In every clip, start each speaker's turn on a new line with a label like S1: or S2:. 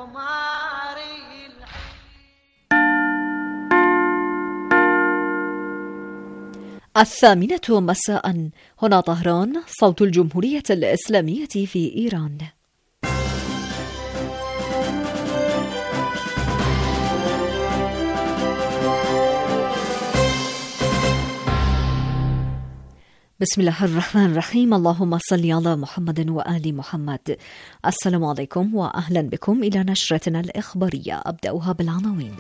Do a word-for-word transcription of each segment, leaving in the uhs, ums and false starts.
S1: الثامنة مساء. هنا طهران، صوت الجمهورية الإسلامية في إيران. بسم الله الرحمن الرحيم. اللهم صل على محمد وآل محمد. السلام عليكم وأهلا بكم إلى نشرتنا الإخبارية. أبدأها بالعناوين.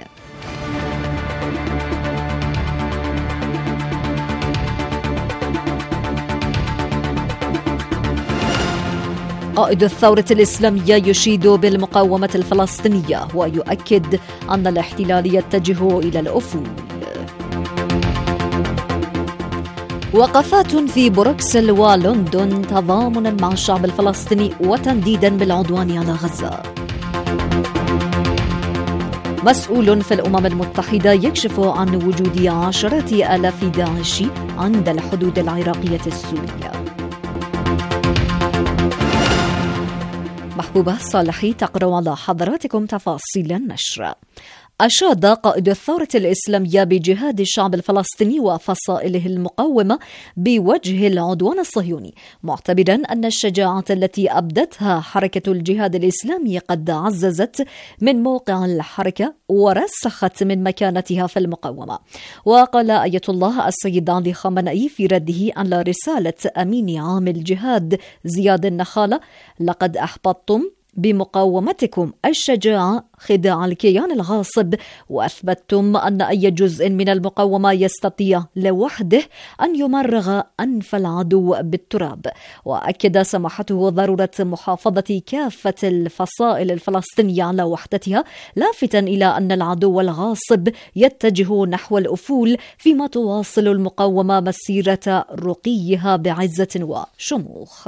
S1: قائد الثورة الإسلامية يشيد بالمقاومة الفلسطينية ويؤكد أن الاحتلال يتجه إلى الأفول. وقفات في بروكسل ولندن تضامنا مع الشعب الفلسطيني وتنديدا بالعدوان على غزة. مسؤول في الأمم المتحدة يكشف عن وجود عشرات آلاف داعشي عند الحدود العراقية السورية. محبوبة صالحي تقرأ على حضراتكم تفاصيل النشر. أشاد قائد الثورة الإسلامية بجهاد الشعب الفلسطيني وفصائله المقاومة بوجه العدوان الصهيوني، معتبرا أن الشجاعة التي أبدتها حركة الجهاد الإسلامي قد عززت من موقع الحركة ورسخت من مكانتها في المقاومة. وقال آية الله السيد علي خامنئي في رده على رسالة أمين عام الجهاد زياد النخالة: لقد أحبطتم بمقاومتكم الشجاعة خداع الكيان الغاصب، وأثبتتم أن أي جزء من المقاومة يستطيع لوحده أن يمرغ أنف العدو بالتراب. وأكد سماحته ضرورة محافظة كافة الفصائل الفلسطينية على وحدتها، لافتا إلى أن العدو الغاصب يتجه نحو الأفول، فيما تواصل المقاومة مسيرة رقيها بعزة وشموخ.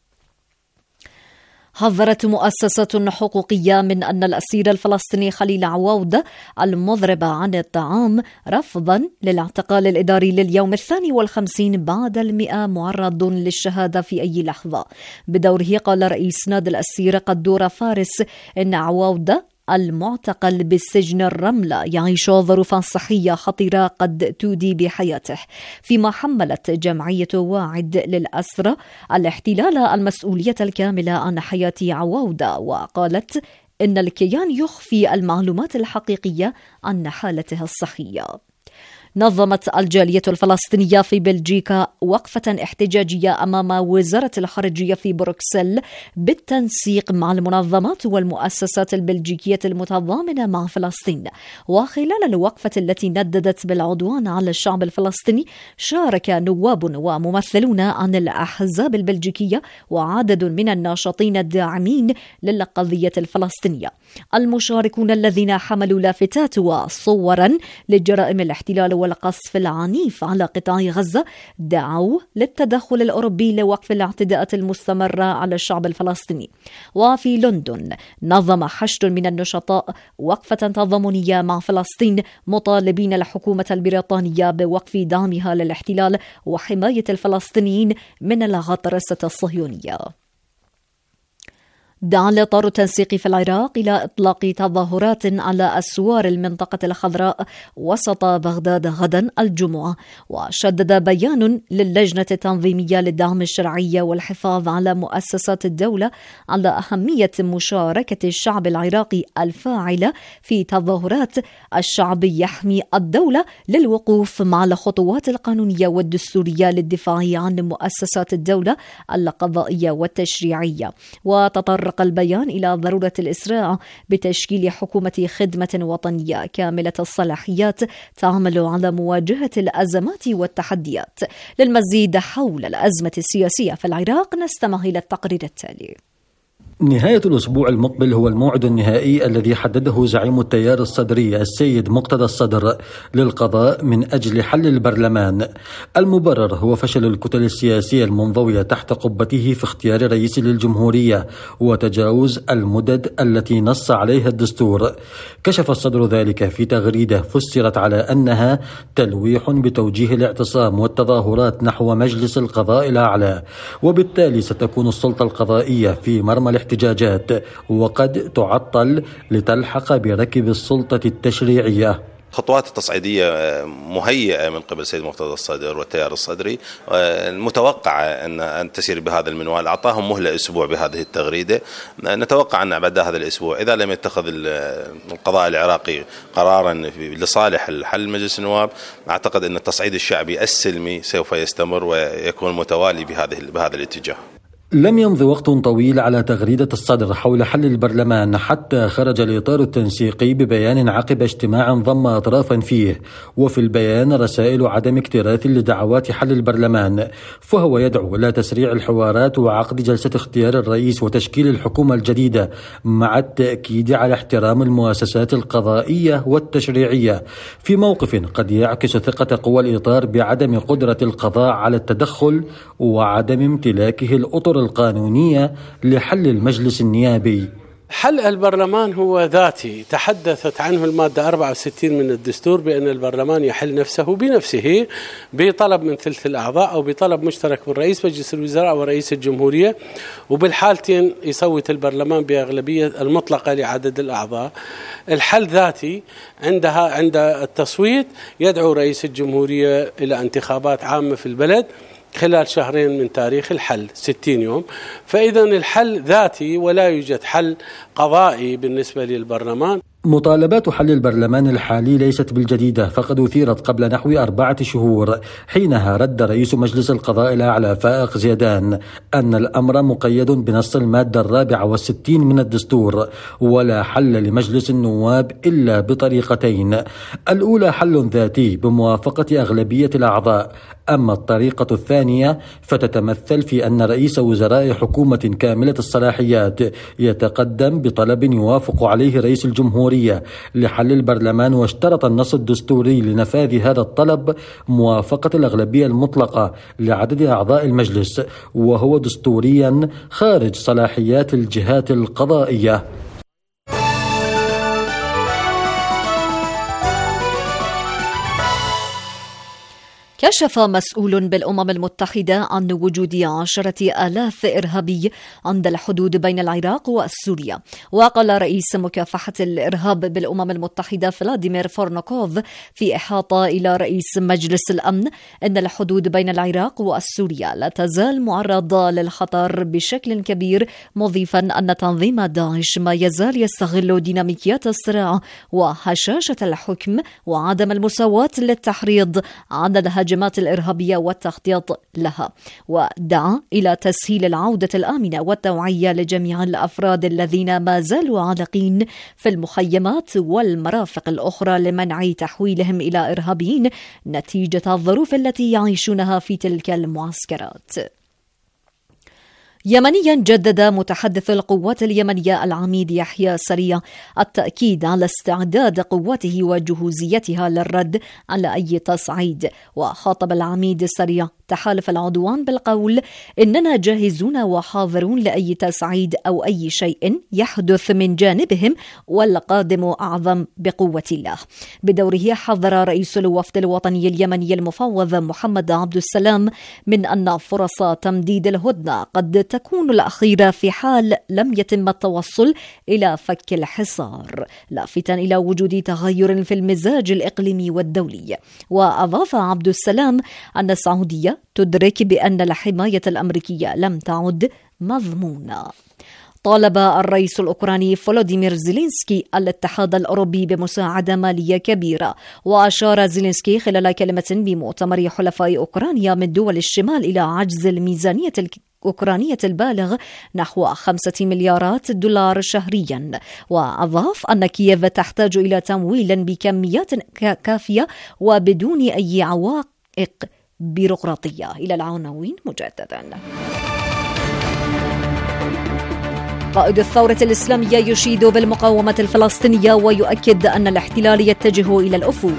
S1: حذرت مؤسسة حقوقية من أن الأسير الفلسطيني خليل عواودة المضرب عن الطعام رفضا للاعتقال الإداري لليوم الثاني والخمسين بعد المئة معرض للشهادة في أي لحظة. بدوره قال رئيس نادي الأسير قدورة فارس إن عواودة المعتقل بالسجن الرملة يعيش ظروفا صحية خطيرة قد تودي بحياته، فيما حملت جمعية واعد للأسرى الاحتلال المسؤولية الكاملة عن حياة عواودة، وقالت إن الكيان يخفي المعلومات الحقيقية عن حالته الصحية. نظمت الجالية الفلسطينية في بلجيكا وقفة احتجاجية أمام وزارة الخارجية في بروكسل بالتنسيق مع المنظمات والمؤسسات البلجيكية المتضامنة مع فلسطين. وخلال الوقفة التي نددت بالعدوان على الشعب الفلسطيني، شارك نواب وممثلون عن الأحزاب البلجيكية وعدد من الناشطين الداعمين للقضية الفلسطينية. المشاركون الذين حملوا لافتات وصورا لجرائم الاحتلال والقصف العنيف على قطاع غزة دعوا للتدخل الأوروبي لوقف الاعتداءات المستمرة على الشعب الفلسطيني. وفي لندن نظم حشد من النشطاء وقفة تضامنية مع فلسطين، مطالبين الحكومة البريطانية بوقف دعمها للاحتلال وحماية الفلسطينيين من الغطرسة الصهيونية. دعا الإطار التنسيقي في العراق إلى إطلاق تظاهرات على أسوار المنطقة الخضراء وسط بغداد غدا الجمعة. وشدد بيان للجنة التنظيمية للدعم الشرعي والحفاظ على مؤسسات الدولة على أهمية مشاركة الشعب العراقي الفاعلة في تظاهرات الشعب يحمي الدولة للوقوف مع الخطوات القانونية والدستورية للدفاع عن مؤسسات الدولة القضائية والتشريعية. وتطرق البيان إلى ضرورة الإسراع بتشكيل حكومة خدمة وطنية كاملة الصلاحيات تعمل على مواجهة الأزمات والتحديات. للمزيد حول الأزمة السياسية في العراق نستمع إلى التقرير التالي.
S2: نهاية الأسبوع المقبل هو الموعد النهائي الذي حدده زعيم التيار الصدري السيد مقتدى الصدر للقضاء من أجل حل البرلمان. المبرر هو فشل الكتل السياسية المنضوية تحت قبته في اختيار رئيس للجمهورية وتجاوز المدد التي نص عليها الدستور. كشف الصدر ذلك في تغريدة فسرت على أنها تلويح بتوجيه الاعتصام والتظاهرات نحو مجلس القضاء الأعلى، وبالتالي ستكون السلطة القضائية في مرمى الاحتلال الاحتجاجات، وقد تعطل لتلحق بركب السلطة التشريعية.
S3: خطوات التصعيدية مهيئة من قبل سيد مرتضى الصدر والتيار الصدري، المتوقعة أن تسير بهذا المنوال. أعطاهم مهلة أسبوع بهذه التغريدة، نتوقع أن بعد هذا الأسبوع إذا لم يتخذ القضاء العراقي قرارا لصالح الحل مجلس النواب، أعتقد أن التصعيد الشعبي السلمي سوف يستمر ويكون متوالي بهذه بهذا الاتجاه.
S2: لم يمض وقت طويل على تغريدة الصدر حول حل البرلمان حتى خرج الإطار التنسيقي ببيان عقب اجتماع ضم أطرافا فيه، وفي البيان رسائل عدم اكتراث لدعوات حل البرلمان، فهو يدعو إلى تسريع الحوارات وعقد جلسة اختيار الرئيس وتشكيل الحكومة الجديدة، مع التأكيد على احترام المؤسسات القضائية والتشريعية، في موقف قد يعكس ثقة قوى الإطار بعدم قدرة القضاء على التدخل وعدم امتلاكه الأطر القانونية لحل المجلس النيابي.
S4: حل البرلمان هو ذاتي، تحدثت عنه المادة أربعة وستين من الدستور بأن البرلمان يحل نفسه بنفسه بطلب من ثلث الأعضاء أو بطلب مشترك من رئيس مجلس الوزراء ورئيس الجمهورية، وبالحالتين يصوت البرلمان بأغلبية المطلقة لعدد الأعضاء. الحل ذاتي، عندها عند التصويت يدعو رئيس الجمهورية إلى انتخابات عامة في البلد خلال شهرين من تاريخ الحل ستين يوم، فإذا الحل ذاتي ولا يوجد حل قضائي بالنسبة للبرلمان.
S2: مطالبات حل البرلمان الحالي ليست بالجديدة، فقد أثيرت قبل نحو أربعة شهور، حينها رد رئيس مجلس القضاء الأعلى فائق زيدان أن الأمر مقيد بنص المادة الرابعة والستين من الدستور، ولا حل لمجلس النواب إلا بطريقتين: الأولى حل ذاتي بموافقة أغلبية الأعضاء، أما الطريقة الثانية فتتمثل في أن رئيس وزراء حكومة كاملة الصلاحيات يتقدم بطلب يوافق عليه رئيس الجمهورية لحل البرلمان، واشترط النص الدستوري لنفاذ هذا الطلب موافقة الأغلبية المطلقة لعدد أعضاء المجلس، وهو دستوريا خارج صلاحيات الجهات القضائية.
S1: كشف مسؤول بالأمم المتحدة عن وجود عشرة آلاف إرهابي عند الحدود بين العراق وسوريا. وقال رئيس مكافحة الإرهاب بالأمم المتحدة فلاديمير فورنوكوف في إحاطة إلى رئيس مجلس الأمن أن الحدود بين العراق وسوريا لا تزال معرضة للخطر بشكل كبير، مضيفا أن تنظيم داعش ما يزال يستغل ديناميكيات الصراع وهشاشة الحكم وعدم المساواة للتحريض على الهجمات الإرهابية والتخطيط لها، ودعا إلى تسهيل العودة الآمنة والتوعية لجميع الأفراد الذين ما زالوا عالقين في المخيمات والمرافق الأخرى لمنع تحويلهم إلى إرهابيين نتيجة الظروف التي يعيشونها في تلك المعسكرات. يمنيا جدد متحدث القوات اليمنية العميد يحيى سريع التأكيد على استعداد قواته وجهوزيتها للرد على أي تصعيد، وخاطب العميد سريع تحالف العدوان بالقول: إننا جاهزون وحاضرون لأي تصعيد أو أي شيء يحدث من جانبهم، والقادم أعظم بقوة الله. بدوره حذر رئيس الوفد الوطني اليمني المفوض محمد عبد السلام من أن فرص تمديد الهدنة قد تكون الأخيرة في حال لم يتم التوصل إلى فك الحصار، لافتا إلى وجود تغير في المزاج الإقليمي والدولي. وأضاف عبد السلام أن السعودية تدرك بأن الحماية الأمريكية لم تعد مضمونة. طالب الرئيس الأوكراني فولوديمير زيلينسكي الاتحاد الأوروبي بمساعدة مالية كبيرة، وأشار زيلينسكي خلال كلمة بمؤتمر حلفاء أوكرانيا من دول الشمال إلى عجز الميزانية الأوكرانية البالغ نحو خمسة مليارات دولار شهريا. وأضاف أن كييف تحتاج إلى تمويل بكميات كافية وبدون أي عوائق بيروقراطية. إلى العناوين مجددا. قائد الثورة الإسلامية يشيد بالمقاومة الفلسطينية ويؤكد أن الاحتلال يتجه إلى الأفول.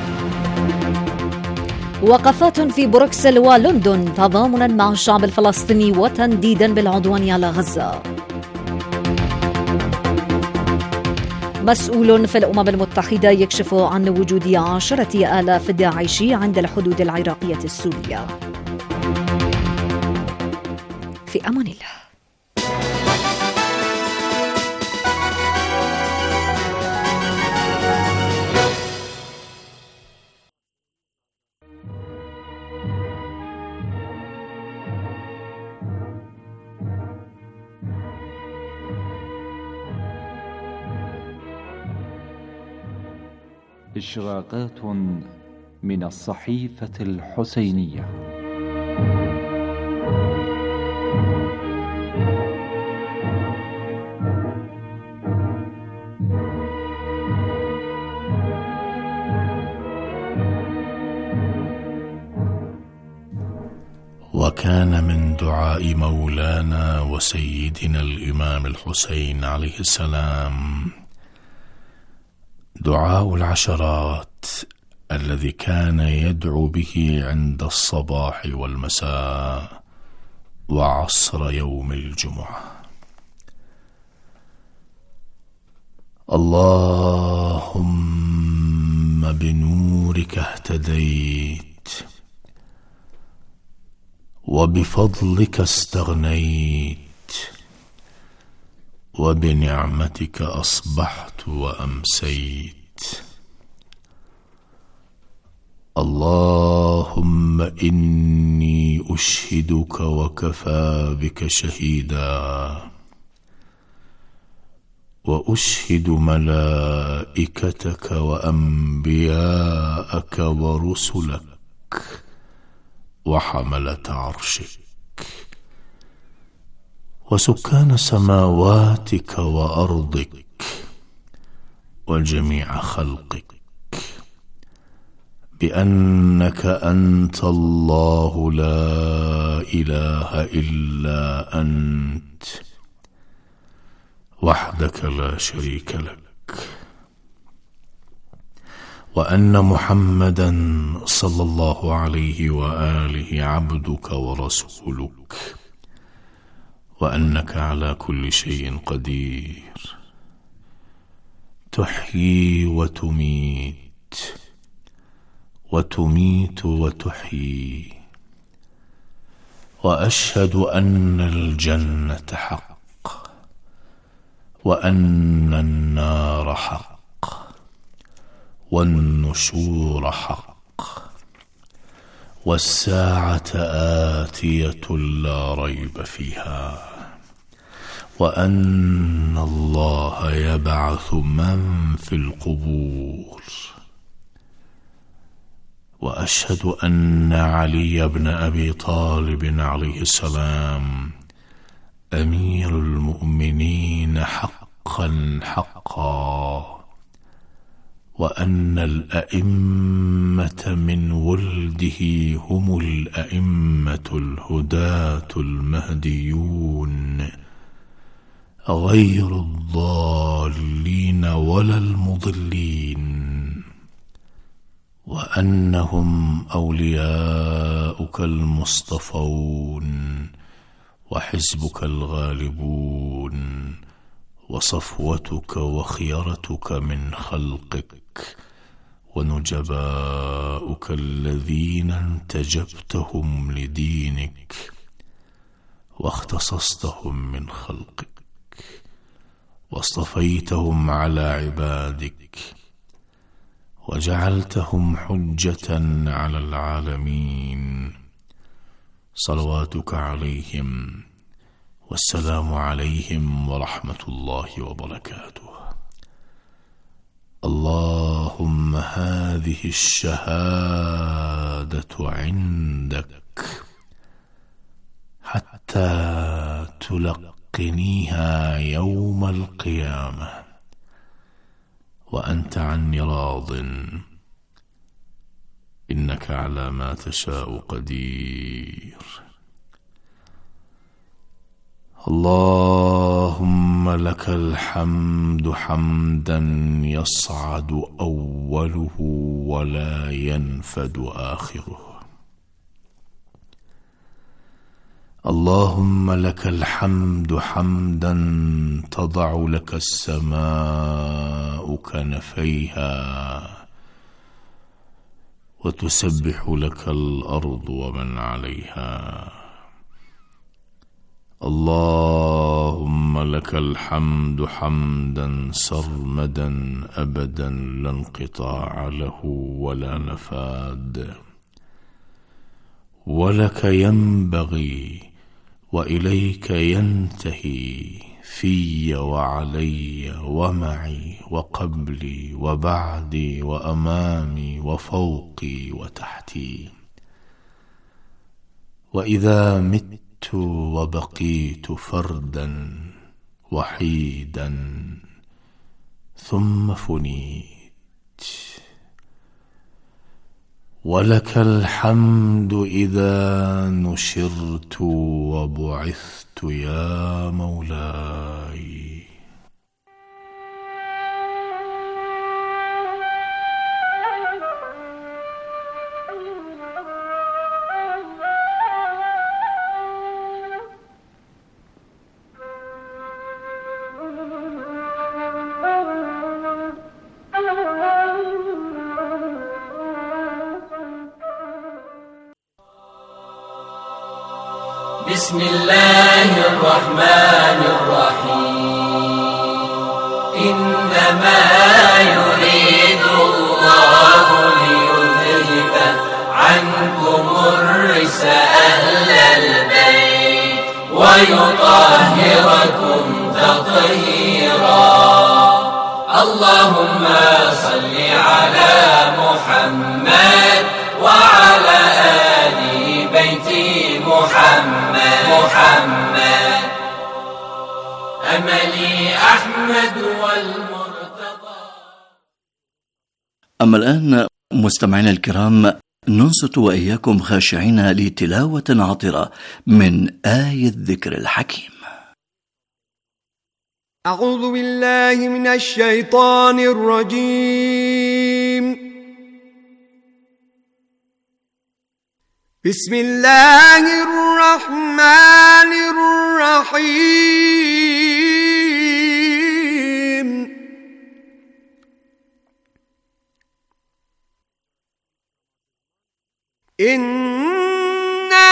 S1: وقفات في بروكسل ولندن تضامنا مع الشعب الفلسطيني وتنديدا بالعدوان على غزة. مسؤول في الأمم المتحدة يكشف عن وجود عشرة آلاف داعشي عند الحدود العراقية السورية. في أمان الله.
S5: إشراقات من الصحيفة الحسينية.
S6: وكان من دعاء مولانا وسيدنا الإمام الحسين عليه السلام دعاء العشرات الذي كان يدعو به عند الصباح والمساء وعصر يوم الجمعة. اللهم بنورك اهتديت، وبفضلك استغنيت، وبنعمتك أصبحت وأمسيت. اللهم إني أشهدك وكفى بك شهيدا، وأشهد ملائكتك وأنبياءك ورسلك وحملة عرشك وسكان سماواتك وأرضك وجميع خلقك بأنك أنت الله لا إله إلا أنت وحدك لا شريك لك، وأن محمدا صلى الله عليه وآله عبدك ورسولك، وأنك على كل شيء قدير، تحيي وتميت وتميت وتحيي. وأشهد أن الجنة حق، وأن النار حق، والنشور حق، والساعة آتية لا ريب فيها، وأن الله يبعث من في القبور. وأشهد أن علي بن أبي طالب عليه السلام أمير المؤمنين حقا حقا، وأن الأئمة من ولده هم الأئمة الهداة المهديون غير الضالين ولا المضلين، وأنهم أولياؤك المصطفون وحزبك الغالبون وصفوتك وخيرتك من خلقك ونجباؤك الذين انتجبتهم لدينك واختصصتهم من خلقك واصطفيتهم على عبادك وجعلتهم حجة على العالمين، صلواتك عليهم والسلام عليهم ورحمة الله وبركاته. اللهم هذه الشهادة عندك حتى تلقنيها يوم القيامة وأنت عني راض، إنك على ما تشاء قدير. اللهم لك الحمد حمدا يصعد أوله ولا ينفد آخره. اللهم لك الحمد حمدا تضع لك السماء كنفيها وتسبح لك الأرض ومن عليها. اللهم لك الحمد حمدا سرمدا أبدا لا انقطاع له ولا نفاد، ولك ينبغي وإليك ينتهي في وعلي ومعي وقبلي وبعدي وأمامي وفوقي وتحتي. وإذا مت وبقيت فردا وحيدا ثم فنيت، ولك الحمد إذا نشرت وبعثت يا مولاي.
S7: بسم الله الرحمن الرحيم. إنما يريد الله ليذهب عنكم الرجس أهل البيت ويطهركم تطهيرا. اللهم صل على محمد وعلى آل بيت محمد محمد. أملي أحمد والمرتضى.
S8: أما الآن مستمعينا الكرام، ننصت وإياكم خاشعين لتلاوة عطرة من آية الذكر الحكيم.
S9: أعوذ بالله من الشيطان الرجيم. بسم الله الرحمن الرحيم. إنا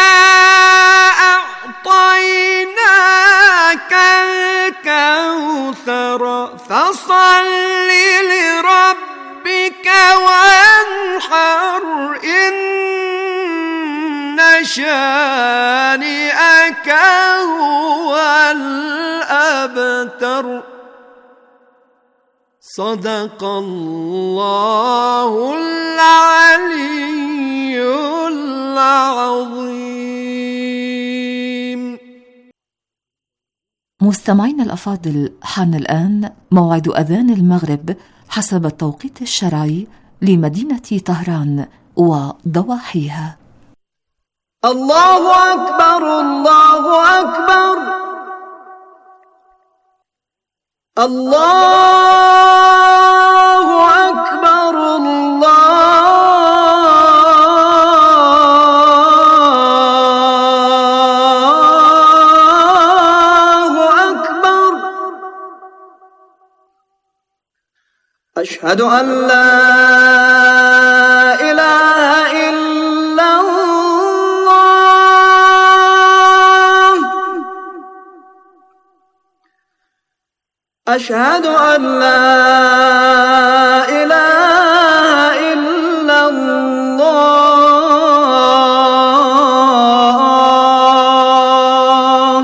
S9: أعطيناك الكوثر فصل لربك وانحر إن شانئك هو الأبتر. صدق الله العلي العظيم.
S10: مستمعين الأفاضل، حان الآن موعد أذان المغرب حسب التوقيت الشرعي لمدينة طهران وضواحيها.
S9: الله أكبر الله أكبر الله أكبر الله أكبر. أشهد أن لا إله إلا الله. أشهد أن لا إله إلا الله.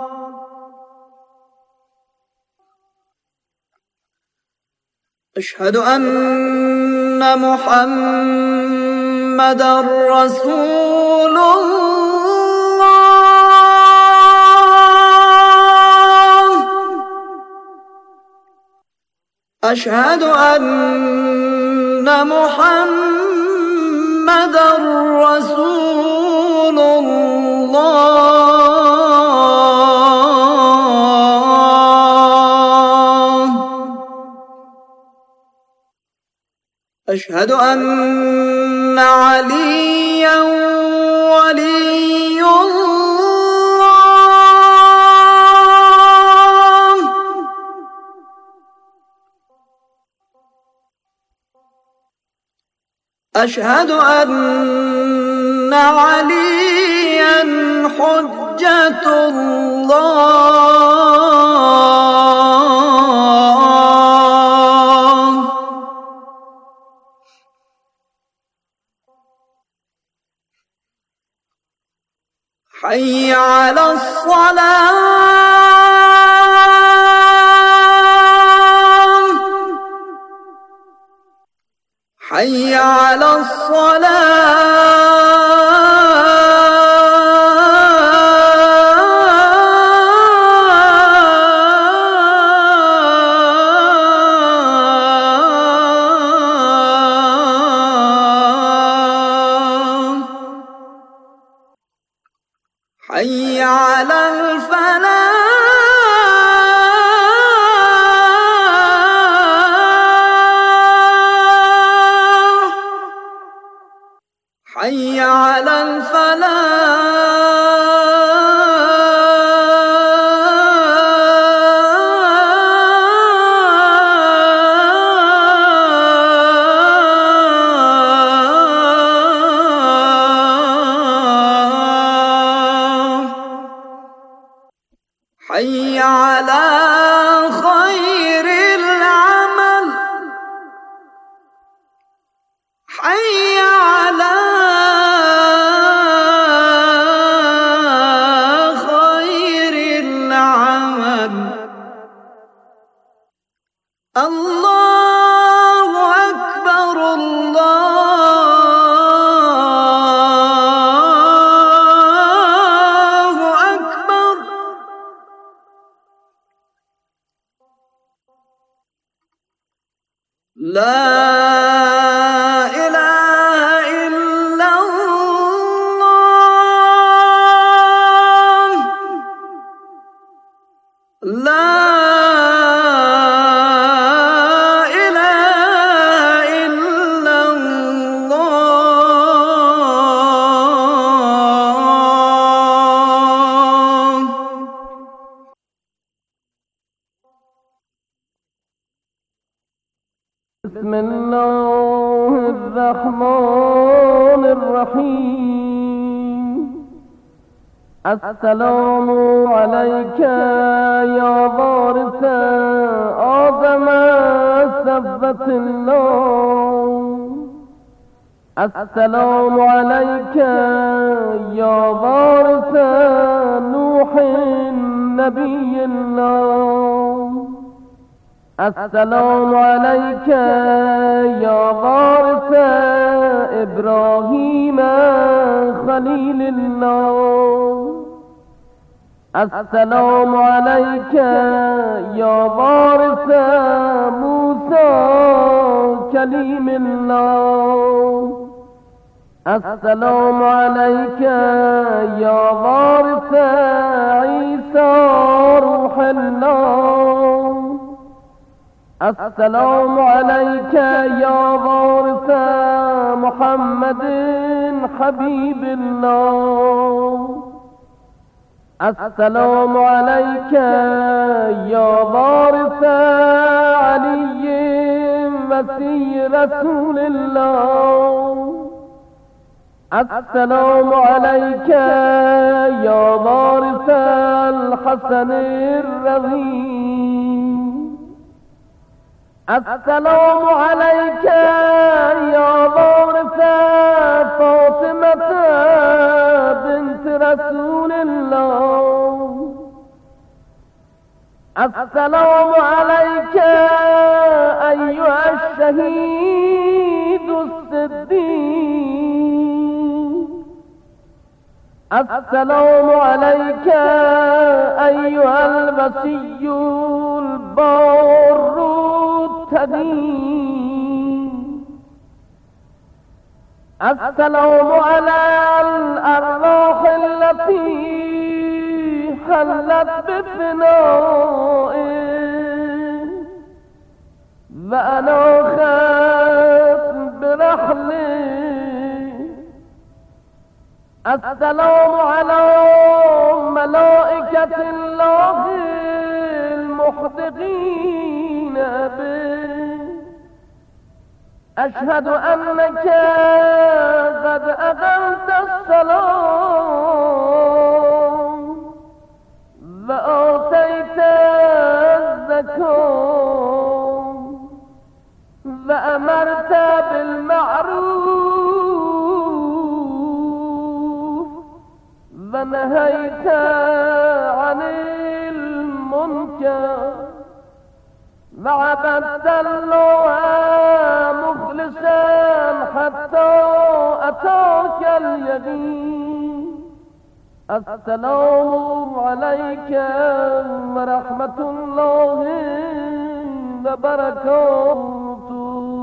S9: أشهد أن محمدًا رسول الله. أشهد أن محمدًا رسول الله. أشهد أن عليًّا ولي الله. أشهد أن عليًّا حجة الله. حي على الصلاة. حي على الصلاة حي على الفلاح حي على الفلاح حي على خير العمل حي على خير العمل الله أكبر الله أكبر لا إله إلا الله لا إله إلا الله.
S11: بسم الله الرحمن الرحيم. السلام عليك يا وارث آدم سبت الله. السلام عليك يا وارث نوح نبي الله. السلام عليك يا وارث إبراهيم خليل الله. السلام عليك يا وارث موسى كليم الله. السلام عليك يا وارث عيسى روح الله. السلام عليك يا وارث محمد حبيب الله. السلام عليك يا وارث علي مسيح رسول الله. السلام عليك يا وارث الحسن الرضي. السلام عليك يا وارث فاطمة بنت رسول الله. السلام عليك أيها الشهيد الصديق. السلام عليك أيها المسيح البار التدين. السلام على الأرواح التي حلت بفنائه وأنا خاف برحله. السلام على ملائكة الله المحدقين به. أشهد أنك قد أقمت الصلاة وآتيت الزكاة وأمرت بالمعروف ونهيت عن المنكر. مع بدلوها مخلصا حتى أتاك اليقين. السلام عليك ورحمة الله وبركاته.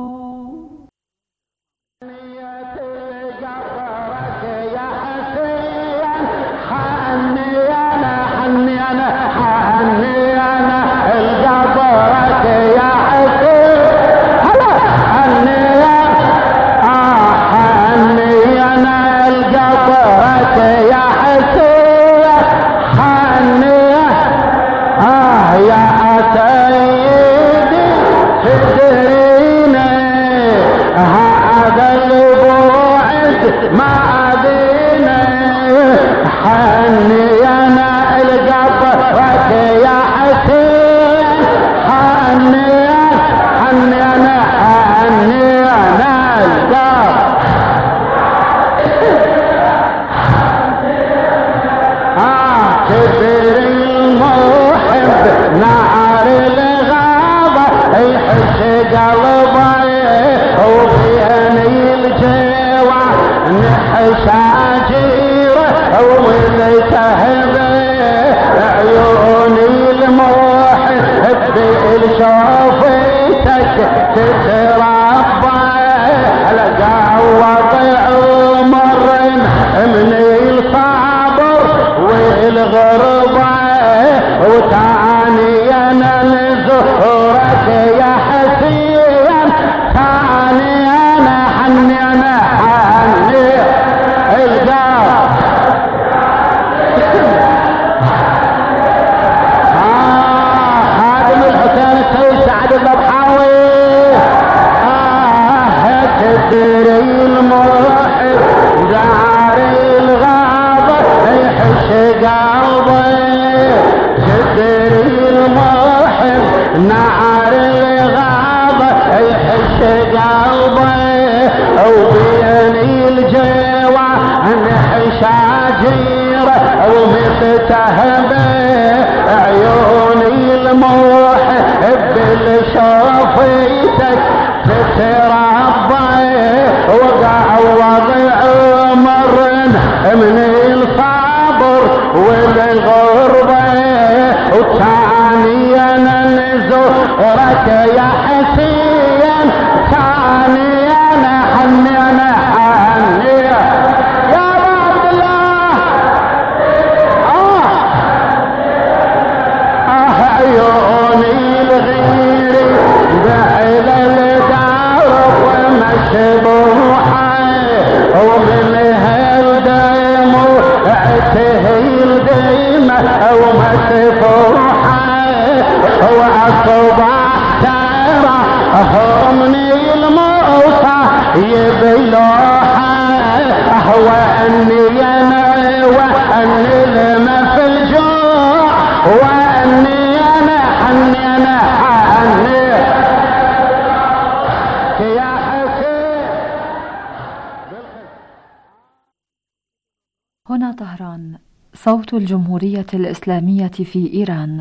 S10: هنا طهران، صوت الجمهورية الإسلامية في إيران.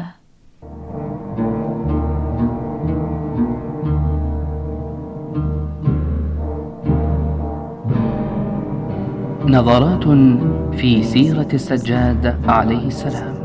S12: نظرات في سيرة السجاد عليه السلام.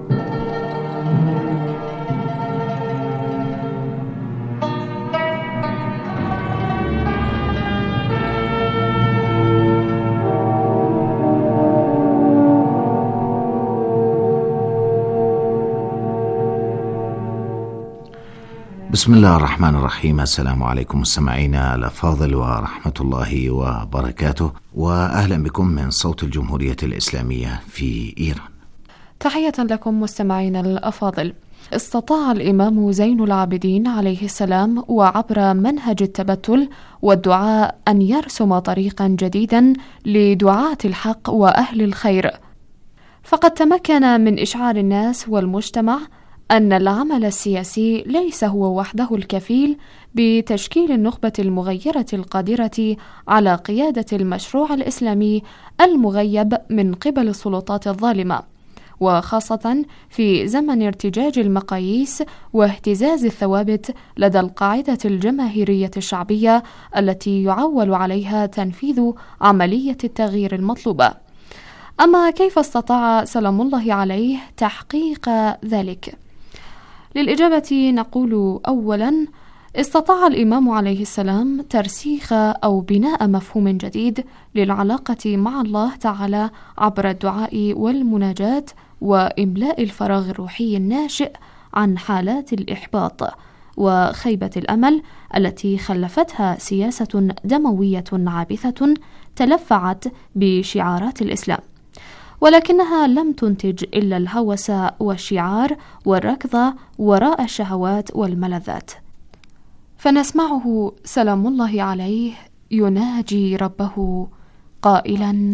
S13: بسم الله الرحمن الرحيم. السلام عليكم مستمعينا الأفاضل ورحمة الله وبركاته، وأهلا بكم من صوت الجمهورية الإسلامية في إيران.
S14: تحية لكم مستمعينا الأفاضل. استطاع الإمام زين العابدين عليه السلام وعبر منهج التبتل والدعاء أن يرسم طريقا جديدا لدعاة الحق وأهل الخير، فقد تمكن من إشعار الناس والمجتمع أن العمل السياسي ليس هو وحده الكفيل بتشكيل النخبة المغيرة القادرة على قيادة المشروع الإسلامي المغيب من قبل السلطات الظالمة، وخاصة في زمن ارتجاج المقاييس واهتزاز الثوابت لدى القاعدة الجماهيرية الشعبية التي يعول عليها تنفيذ عملية التغيير المطلوبة. أما كيف استطاع سلام الله عليه تحقيق ذلك؟ للإجابة نقول أولا: استطاع الإمام عليه السلام ترسيخ أو بناء مفهوم جديد للعلاقة مع الله تعالى عبر الدعاء والمناجاة وإملاء الفراغ الروحي الناشئ عن حالات الإحباط وخيبة الأمل التي خلفتها سياسة دموية عابثة تلفعت بشعارات الإسلام، ولكنها لم تنتج إلا الهوس والشعار والركض وراء الشهوات والملذات. فنسمعه سلام الله عليه يناجي ربه قائلا: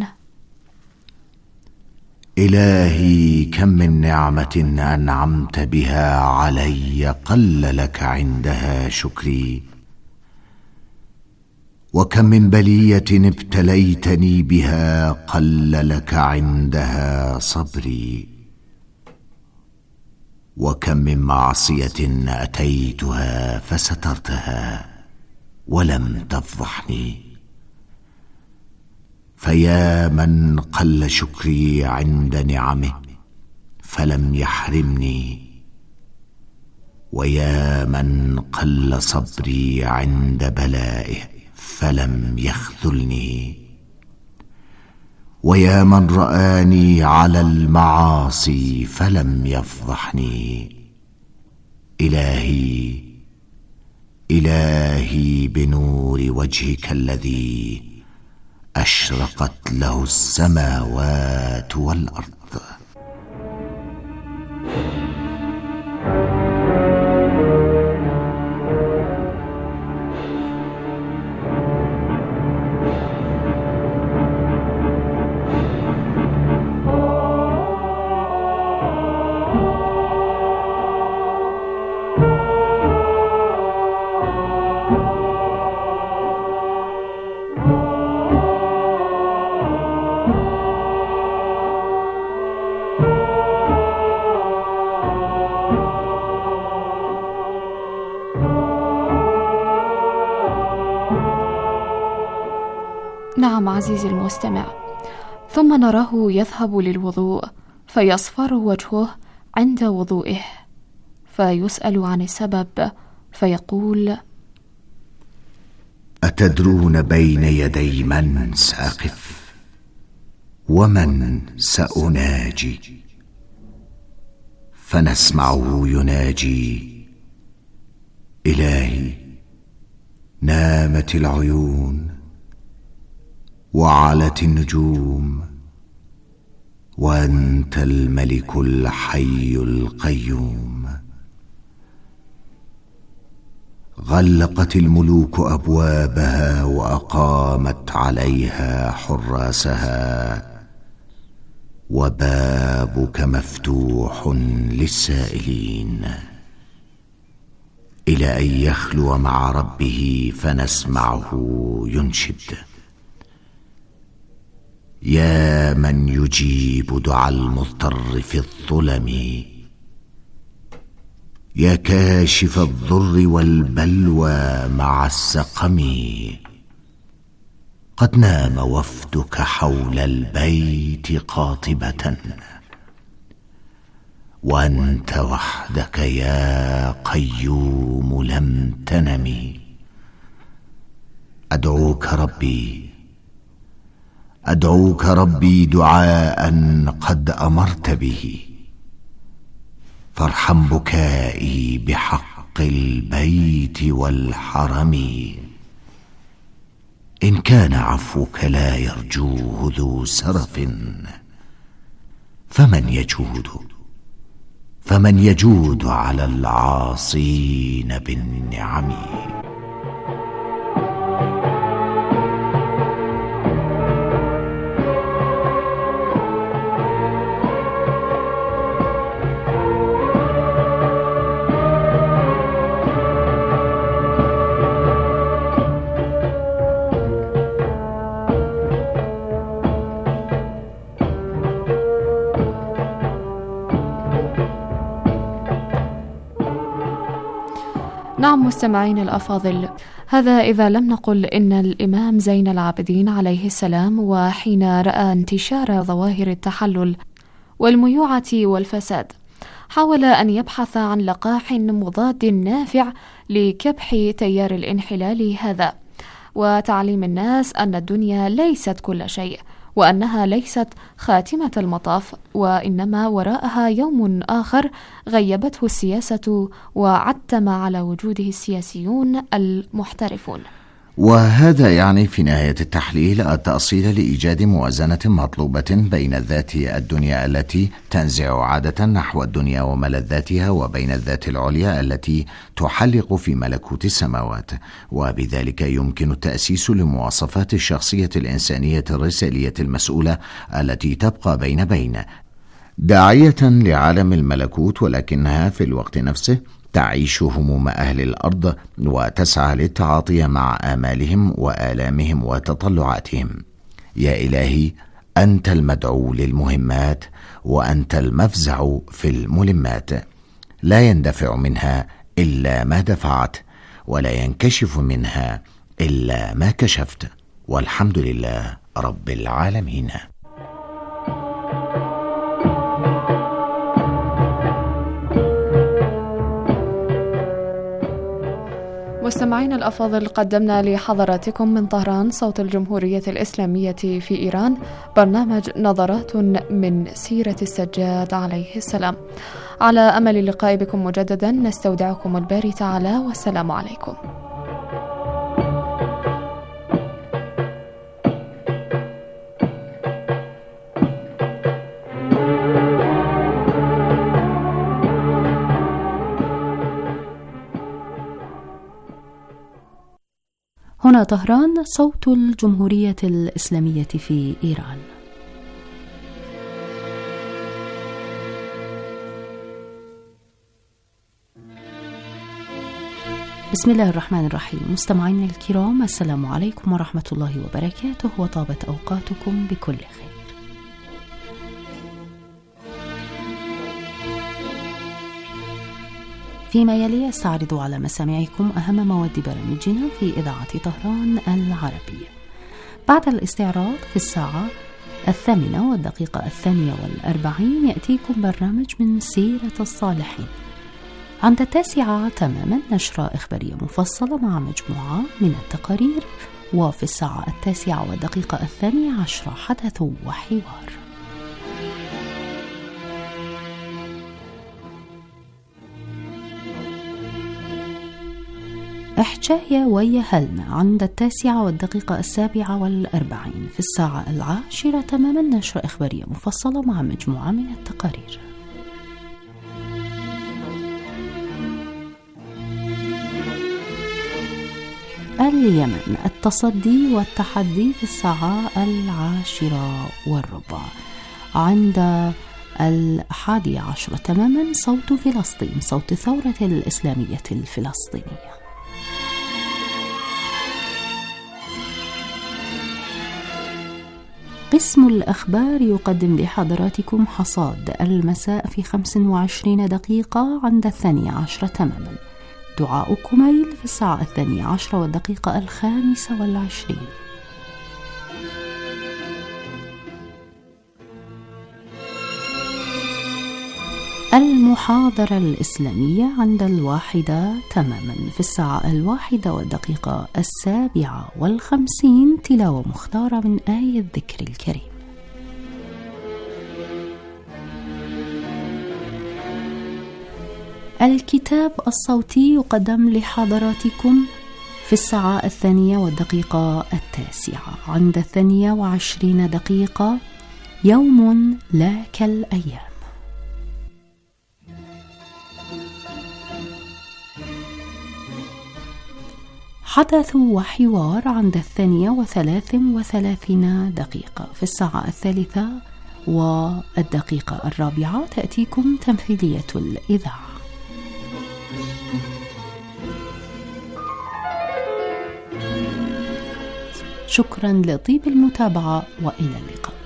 S13: إلهي كم من نعمة أنعمت بها علي قل لك عندها شكري، وكم من بلية ابتليتني بها قل لك عندها صبري، وكم من معصية أتيتها فسترتها ولم تفضحني، فيا من قل شكري عند نعمه فلم يحرمني، ويا من قل صبري عند بلائه فلم يخذلني، ويا من رآني على المعاصي فلم يفضحني. إلهي إلهي بنور وجهك الذي أشرقت له السماوات والأرض.
S14: نعم عزيزي المستمع، ثم نراه يذهب للوضوء فيصفر وجهه عند وضوئه، فيسأل عن السبب فيقول:
S13: أتدرون بين يدي من سأقف ومن سأناجي؟ فنسمعه يناجي: إلهي نامت العيون وعلت النجوم، وأنت الملك الحي القيوم. غلقت الملوك أبوابها وأقامت عليها حراسها، وبابك مفتوح للسائلين، إلى أن يخلو مع ربه فنسمعه ينشد: يا من يجيب دعاء المضطر في الظلم، يا كاشف الضر والبلوى مع السقم، قد نام وفدك حول البيت قاطبة، وأنت وحدك يا قيوم لم تنم. أدعوك ربي أدعوك ربي دعاء قد أمرت به، فارحم بكائي بحق البيت والحرم. إن كان عفوك لا يرجوه ذو سرف، فمن يجود فمن يجود على العاصين بالنعم.
S14: نعم مستمعين الأفاضل، هذا إذا لم نقل إن الإمام زين العابدين عليه السلام وحين رأى انتشار ظواهر التحلل والميوعة والفساد حاول أن يبحث عن لقاح مضاد نافع لكبح تيار الانحلال هذا، وتعليم الناس أن الدنيا ليست كل شيء، وأنها ليست خاتمة المطاف، وإنما وراءها يوم آخر غيبته السياسة وعتم على وجوده السياسيون المحترفون.
S13: وهذا يعني في نهاية التحليل التأصيل لإيجاد موازنة مطلوبة بين الذات الدنيا التي تنزع عادة نحو الدنيا وملذاتها، وبين الذات العليا التي تحلق في ملكوت السماوات، وبذلك يمكن التأسيس لمواصفات الشخصية الإنسانية الرسالية المسؤولة التي تبقى بين بين داعية لعالم الملكوت، ولكنها في الوقت نفسه تعيش هموم أهل الأرض وتسعى للتعاطي مع آمالهم وآلامهم وتطلعاتهم. يا إلهي، أنت المدعو للمهمات وأنت المفزع في الملمات، لا يندفع منها إلا ما دفعت، ولا ينكشف منها إلا ما كشفت، والحمد لله رب العالمين.
S14: مستمعين الأفاضل، قدمنا لحضراتكم من طهران صوت الجمهورية الإسلامية في إيران برنامج نظرات من سيرة السجاد عليه السلام. على أمل اللقاء بكم مجددا، نستودعكم الباري تعالى، والسلام عليكم.
S1: هنا طهران صوت الجمهورية الإسلامية في إيران. بسم الله الرحمن الرحيم. مستمعينا الكرام، السلام عليكم ورحمة الله وبركاته، وطابت أوقاتكم بكل خير. فيما يلي استعرض على مسامعكم أهم مواد برامجنا في إذاعة طهران العربية. بعد الاستعراض في الساعة الثامنة والدقيقة الثانية والأربعين يأتيكم برنامج من سيرة الصالحين. عند التاسعة تماما نشرة إخبارية مفصلة مع مجموعة من التقارير، وفي الساعة التاسعة والدقيقة الثانية عشرة حدث وحوار. إحجاية ويهلنا عند التاسعة والدقيقة السابعة والأربعين. في الساعة العاشرة تماما نشرة إخبارية مفصلة مع مجموعة من التقارير. اليمن التصدي والتحدي في الساعة العاشرة والربع. عند الحادية عشرة تماما صوت فلسطين، صوت الثورة الإسلامية الفلسطينية. قسم الأخبار يقدم لحضراتكم حصاد المساء في خمس وعشرين دقيقة عند الثانية عشرة تماما. دعاء كميل في الساعة الثانية عشرة والدقيقة الخامسة والعشرين. المحاضرة الإسلامية عند الواحدة تماما. في الساعة الواحدة والدقيقة السابعة والخمسين تلاوة مختارة من آية الذكر الكريم. الكتاب الصوتي يقدم لحضراتكم في الساعة الثانية والدقيقة التاسعة. عند الثانية وعشرين دقيقة يوم لا كالأيام. حدث وحوار عند الثانية وثلاث وثلاثين دقيقة. في الساعة الثالثة والدقيقة الرابعة تأتيكم تمثيلية الإذاعة. شكرا لطيب المتابعة وإلى اللقاء.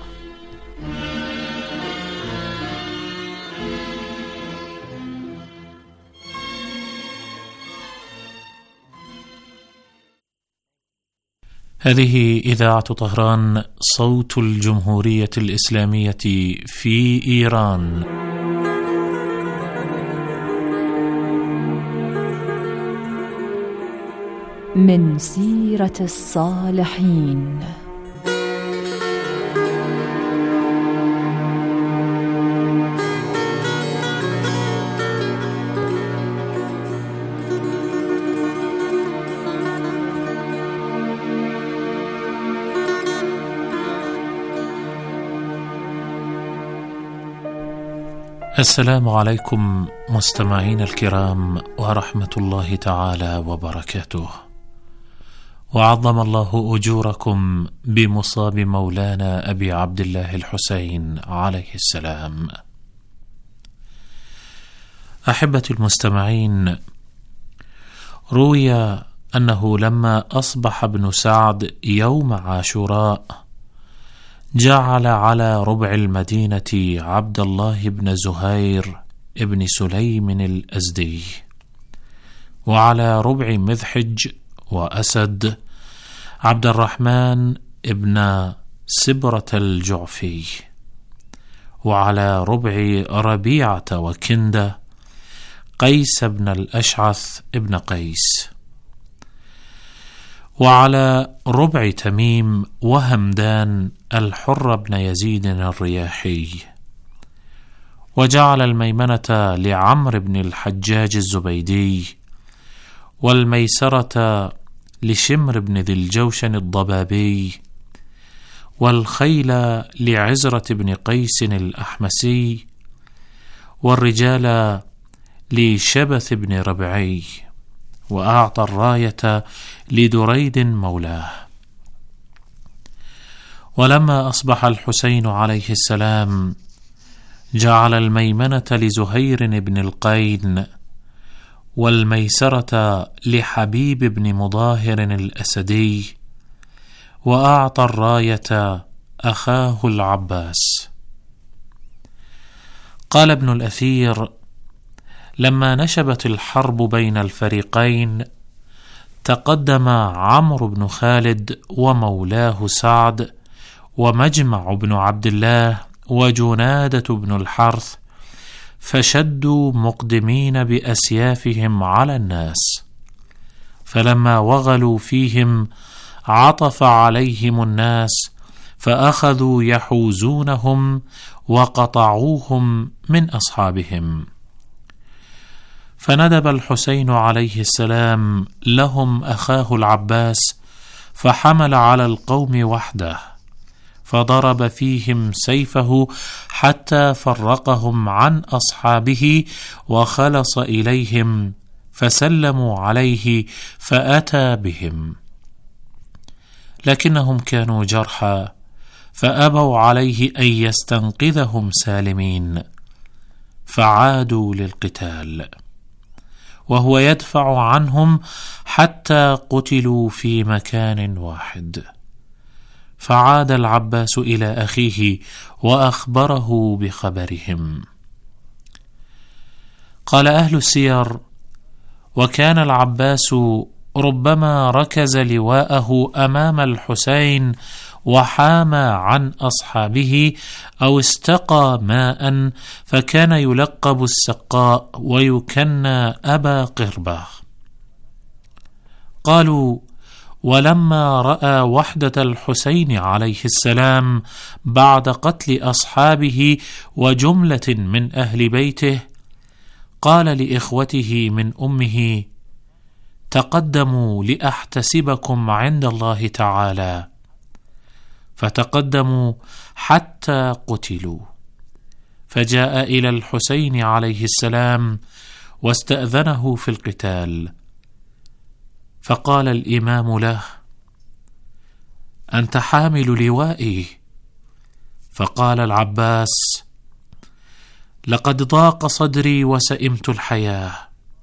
S15: هذه إذاعة طهران صوت الجمهورية الإسلامية في إيران.
S10: من سيرة الصالحين.
S15: السلام عليكم مستمعين الكرام ورحمة الله تعالى وبركاته، وعظم الله أجوركم بمصاب مولانا أبي عبد الله الحسين عليه السلام. أحبتي المستمعين، روي أنه لما أصبح ابن سعد يوم عاشوراء جعل على ربع المدينة عبد الله بن زهير ابن سليم الأزدي، وعلى ربع مذحج وأسد عبد الرحمن ابن سبرة الجعفي، وعلى ربع ربيعة وكندة قيس بن الأشعث ابن قيس، وعلى ربع تميم وهمدان الحر بن يزيد الرياحي، وجعل الميمنة لعمرو بن الحجاج الزبيدي، والميسرة لشمر بن ذي الجوشن الضبابي، والخيل لعزرة بن قيس الأحمسي، والرجال لشبث بن ربعي، وأعطى الراية لدريد مولاه. ولما أصبح الحسين عليه السلام جعل الميمنة لزهير بن القين، والميسرة لحبيب بن مظاهر الأسدي، وأعطى الراية أخاه العباس. قال ابن الأثير: لما نشبت الحرب بين الفريقين تقدم عمرو بن خالد ومولاه سعد ومجمع بن عبد الله وجنادة بن الحرث، فشدوا مقدمين بأسيافهم على الناس، فلما وغلوا فيهم عطف عليهم الناس، فأخذوا يحوزونهم وقطعوهم من أصحابهم. فندب الحسين عليه السلام لهم أخاه العباس، فحمل على القوم وحده، فضرب فيهم سيفه حتى فرقهم عن أصحابه، وخلص إليهم فسلموا عليه فأتى بهم، لكنهم كانوا جرحى فأبوا عليه أن يستنقذهم سالمين، فعادوا للقتال وهو يدفع عنهم حتى قتلوا في مكان واحد. فعاد العباس إلى أخيه وأخبره بخبرهم. قال أهل السير: وكان العباس ربما ركز لواءه أمام الحسين وحام عن أصحابه أو استقى ماء، فكان يلقب السقاء ويكنى أبا قربة. قالوا: ولما رأى وحدة الحسين عليه السلام بعد قتل أصحابه وجملة من أهل بيته، قال لإخوته من أمه: تقدموا لأحتسبكم عند الله تعالى. فتقدموا حتى قتلوا، فجاء إلى الحسين عليه السلام واستأذنه في القتال، فقال الإمام له: أنت حامل لوائي. فقال العباس: لقد ضاق صدري وسئمت الحياة.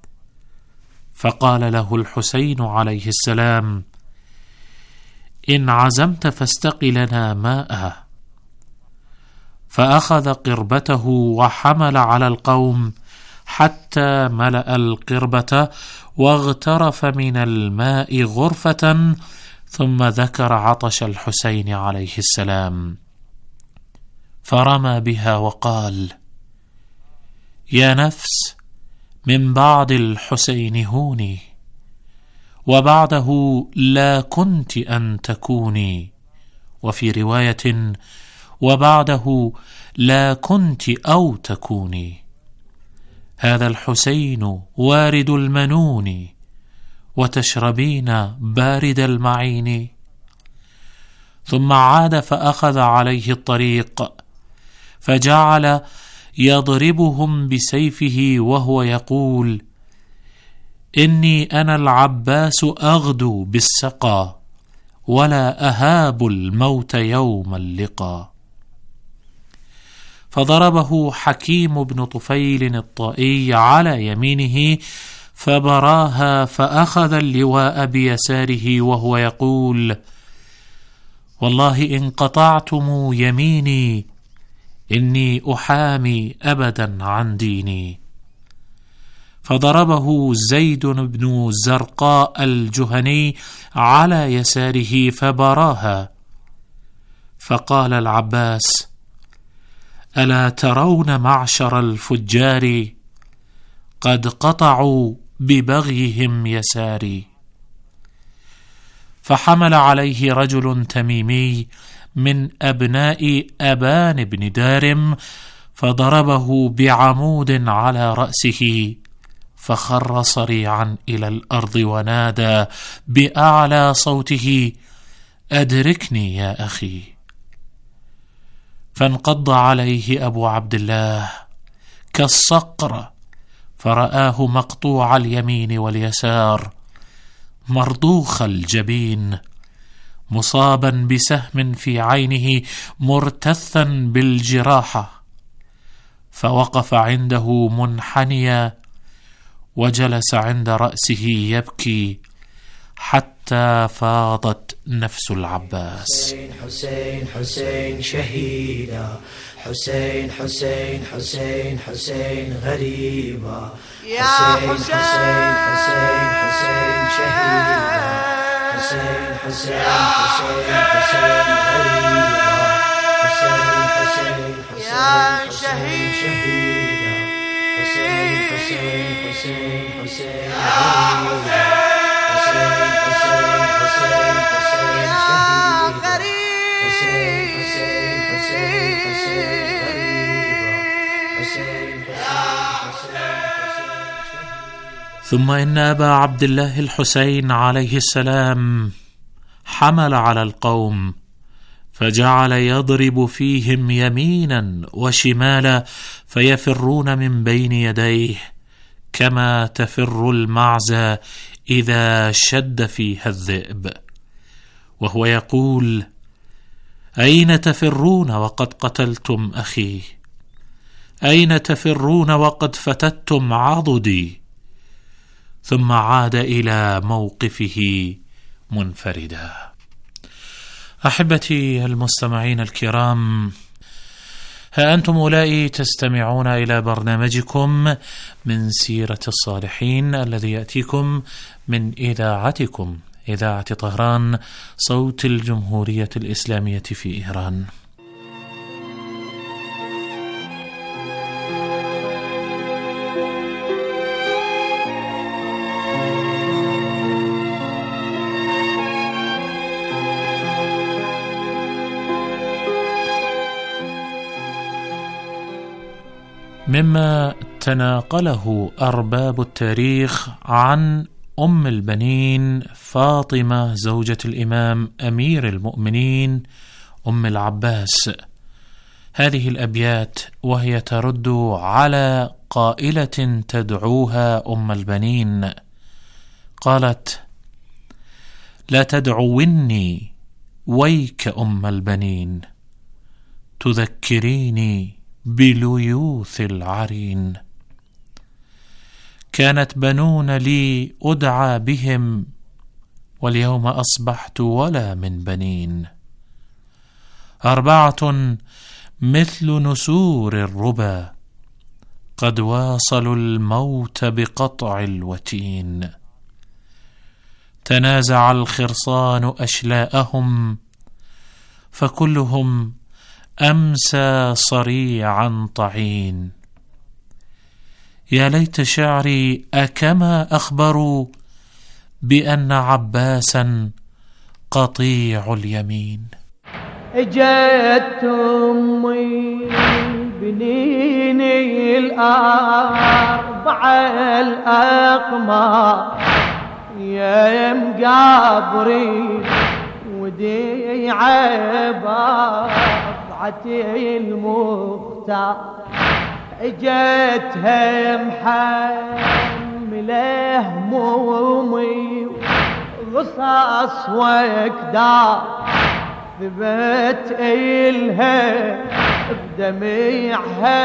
S15: فقال له الحسين عليه السلام: إن عزمت فاستق لنا ماء. فأخذ قربته وحمل على القوم حتى ملأ القربة واغترف من الماء غرفة، ثم ذكر عطش الحسين عليه السلام، فرمى بها وقال: يا نفس، من بعد الحسين هوني، وبعده لا كنت أن تكوني، وفي رواية: وبعده لا كنت أو تكوني. هذا الحسين وارد المنون، وتشربين بارد المعين. ثم عاد فأخذ عليه الطريق، فجعل يضربهم بسيفه وهو يقول: إني أنا العباس أغدو بالسقى، ولا أهاب الموت يوم اللقى. فضربه حكيم بن طفيل الطائي على يمينه فبراها، فأخذ اللواء بيساره وهو يقول: والله إن قطعتم يميني إني أحامي أبدا عن ديني. فضربه زيد بن زرقاء الجهني على يساره فبراها، فقال العباس: ألا ترون معشر الفجار قد قطعوا ببغيهم يساري؟ فحمل عليه رجل تميمي من أبناء أبان بن دارم، فضربه بعمود على رأسه، فخر صريعا إلى الأرض ونادى بأعلى صوته: أدركني يا أخي. فانقض عليه أبو عبد الله كالصقر، فرآه مقطوع اليمين واليسار، مرضوخ الجبين، مصابا بسهم في عينه، مرتثا بالجراحة. فوقف عنده منحنيا، وجلس عند رأسه يبكي حتى فاضت نفس العباس.
S16: حسين حسين حسين شهيدا، حسين حسين حسين حسين غريبا، يا حسين حسين حسين حسين شهيدا، حسين حسين حسين حسين غريبا، حسين حسين حسين حسين شهيدا، حسين حسين حسين حسين غريبا، حسين حسين حسين حسين شهيدا، حسين حسين حسين حسين غريبا، حسين حسين
S15: ثم إن أبا عبد الله الحسين عليه السلام حمل على القوم، فجعل يضرب فيهم يمينا وشمالا، فيفرون من بين يديه كما تفر المعزى إذا شد فيها الذئب، وهو يقول: أين تفرون وقد قتلتم أخي؟ أين تفرون وقد فتتم عضدي؟ ثم عاد إلى موقفه منفردا. أحبتي المستمعين الكرام، ها أنتم أولئك تستمعون إلى برنامجكم من سيرة الصالحين الذي يأتيكم من إذاعتكم إذاعة طهران، صوت الجمهورية الإسلامية في إيران. مما تناقله أرباب التاريخ عن أم البنين فاطمة زوجة الإمام أمير المؤمنين أم العباس هذه الأبيات، وهي ترد على قائلة تدعوها أم البنين. قالت: لا تدعوني ويك أم البنين، تذكريني بليوث العرين. كانت بنون لي أدعى بهم، واليوم أصبحت ولا من بنين. أربعة مثل نسور الربا، قد واصلوا الموت بقطع الوتين. تنازع الخرصان أشلاءهم، فكلهم أمسى صريعا طعين. يا ليت شعري أكما أخبروا بأن عباسا قطيع اليمين.
S11: اجت امي بنيني الاربعه الاقمار يا مقابري ودي عباطعتي المختار. اجتها محمله همومي غصص وكدار، ثبت إلها بدميعها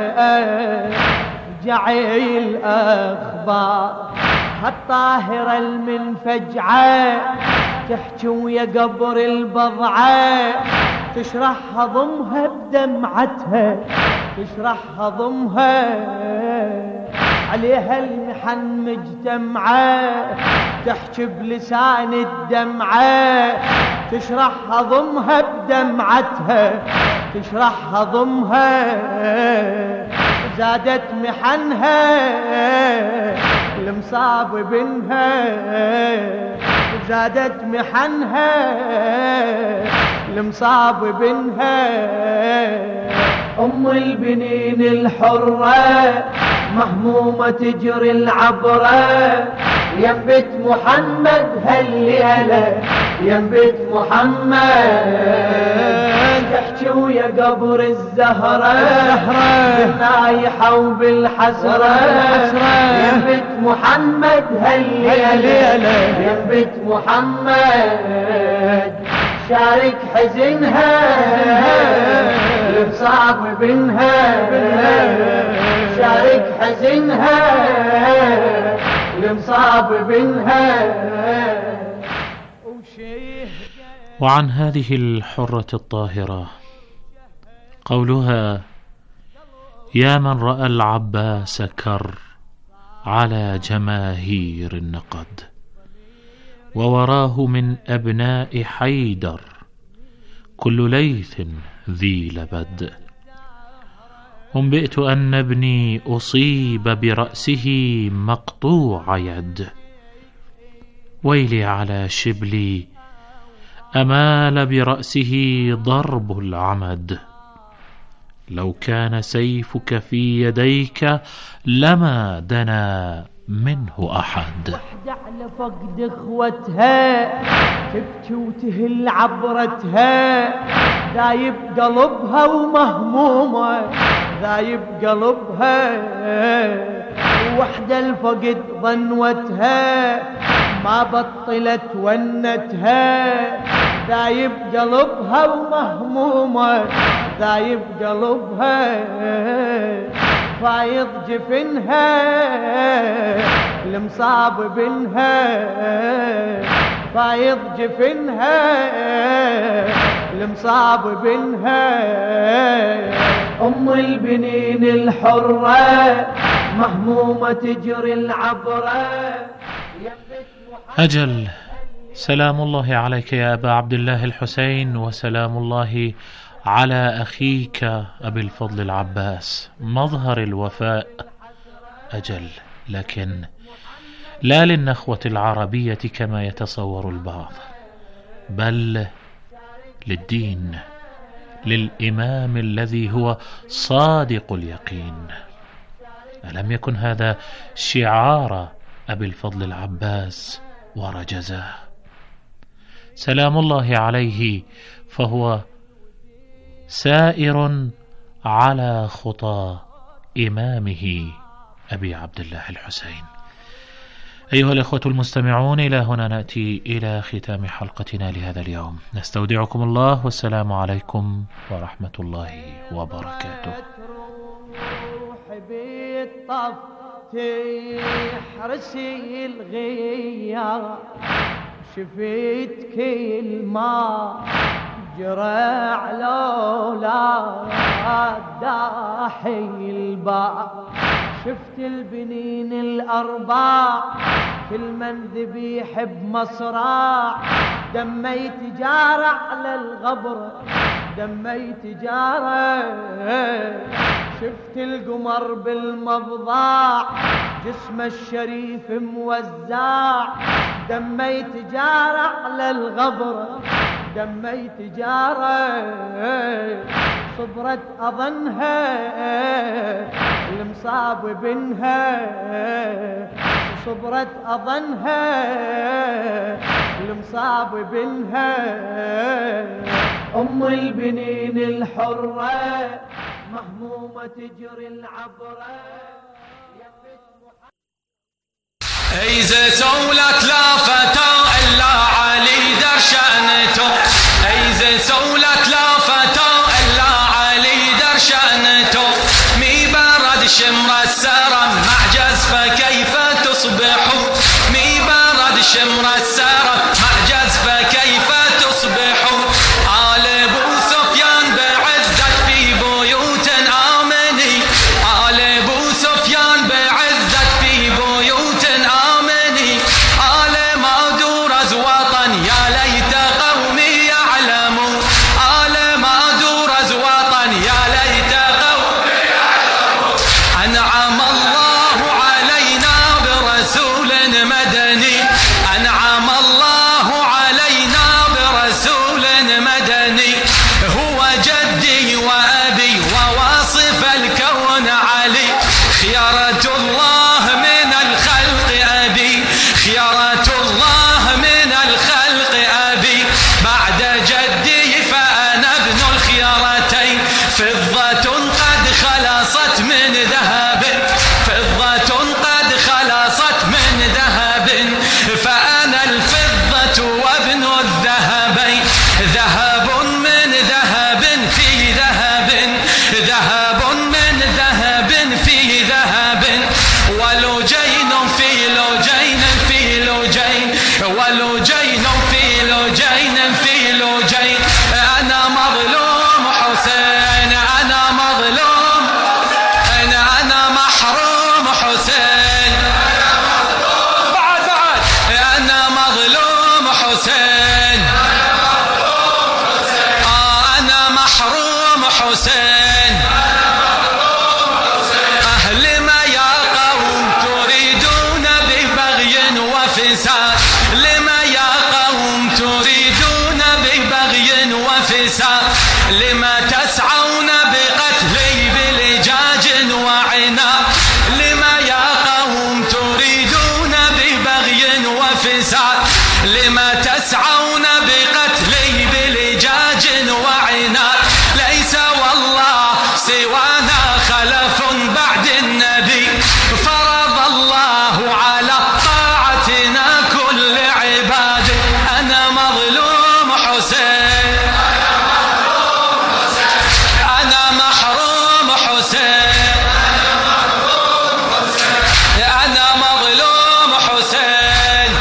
S11: جعي الأخبار. هالطاهرة المنفجعة تحكي ويا قبر البضعة، تشرح هضمها بدمعتها، تشرح هضمها عليها المحن مجتمعة، تحكي بلسان الدمعة، تشرح هضمها بدمعتها، تشرح هضمها. زادت محنها المصاب بنها، زادت محنها المصاب بنها. أم البنين الحرة مهمومة تجري العبرة، ينبت محمد هالليلة ينبت محمد. تحكي ويا قبر الزهرة بالنايحة وبالحسرة، ينبت محمد هالليلة ينبت محمد. شارك حزنها المصاب بنها، شارك حزنها المصاب بنها.
S15: وعن هذه الحرة الطاهرة قولها: يا من رأى العباس كر على جماهير النقد، ووراه من أبناء حيدر كل ليث ذي لبد. أنبئت أن ابني أصيب برأسه مقطوع يد، ويلي على شبلي أمال برأسه ضرب العمد. لو كان سيفك في يديك لما دنا منه أحد.
S11: وحدة على فقد اخوتها تبكي وتهل عبرتها، ذايب قلبها ومهمومة ذايب قلبها. وحدة الفقد ظنوتها ما بطلت ونتها، ذايب قلبها ومهمومة ذايب قلبها. فايض جفنها المصاب بنها، فايض جفنها المصاب بنها. أم البنين الحرة مهمومة تجري العبرة.
S15: أجل، سلام الله عليك يا أبا عبد الله الحسين، وسلام الله على أخيك أبي الفضل العباس، مظهر الوفاء. أجل، لكن لا للنخوة العربية كما يتصور البعض، بل للدين، للإمام الذي هو صادق اليقين. ألم يكن هذا شعار أبي الفضل العباس ورجزاه؟ سلام الله عليه، فهو سائر على خطى إمامه أبي عبد الله الحسين. أيها الأخوة المستمعون، إلى هنا نأتي إلى ختام حلقتنا لهذا اليوم. نستودعكم الله، والسلام عليكم ورحمة الله وبركاته.
S11: تحرسي الغيار شفيت كل ما جرى على أولاد داحي الباب. شفت البنين الأربع كل من ذبيح بمصراع دمي تجارة على الغبرة دمي تجارة شفت القمر بالمضاع جسمه الشريف موزع دمي تجارة على الغبرة دمي تجارة صبرت أظنها المصاب بنها صبرت أظنها المصاب بنها أم البنين الحرة مهمومة تجري العبرة
S7: ايزة سولت لا فتى الا علي درشانته ايزة سولت لا فتى الا علي درشانته مي برد شمر السرم معجز فكيف تصبح مي برد شمر السرم معجز فكيف تصبح آل ابو سفيان بعزت في بيوت آمني آل ابو سفيان بعزت في بيوت آمني آل ما دورز وطن يا ليت قومي يعلموا آل ما دورز وطن يا ليت قومي يعلموا أنعم الله علينا برسول مدني أنعم الله علينا برسول مدني هو جدي وأبي وواصف الكون علي خيارة الله من الخلق أبي خيارة الله من الخلق أبي بعد جدي فأنا ابن الخيارتين فضة قد خلصت من ذهب فضة قد خلصت من ذهب فأنا الفضة وابن الذهبين ذهب من ذهب في ذهب ذهب من ذهب في ذهب ولجين في لجين في لجين ولجين في لجين في لجين أنا مظلوم حسين أنا مظلوم أنا أنا محروم حسين بعد بعد أنا مظلوم حسين آه أنا محروم حسين أهل ما يا قوم تريدون ببغي وفساد لما يا قوم تريدون ببغي وفساد لما تسعون بقتلي بلجاج وعناد لما يا قوم تريدون ببغي وفساد لما تسعون بقتلي بلجاج وعناد ليس والله سوانا خلف بعد النبي فرض الله على طاعتنا كل عباد أنا مظلوم حسين أنا محروم حسين أنا مظلوم حسين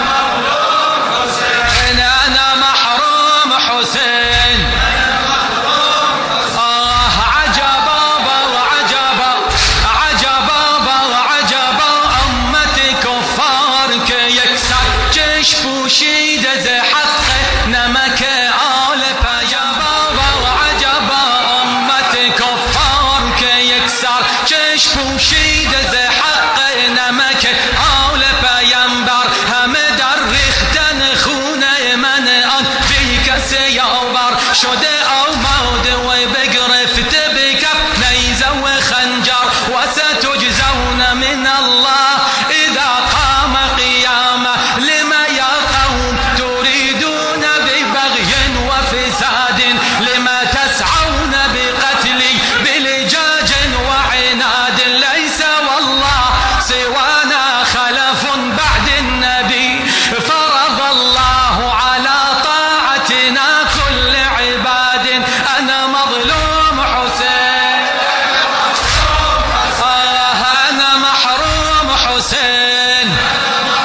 S7: أنا محروم حسين آه عجبا وعجبا عجبا وعجبا أمة كفار كي يكسر جيش بوشي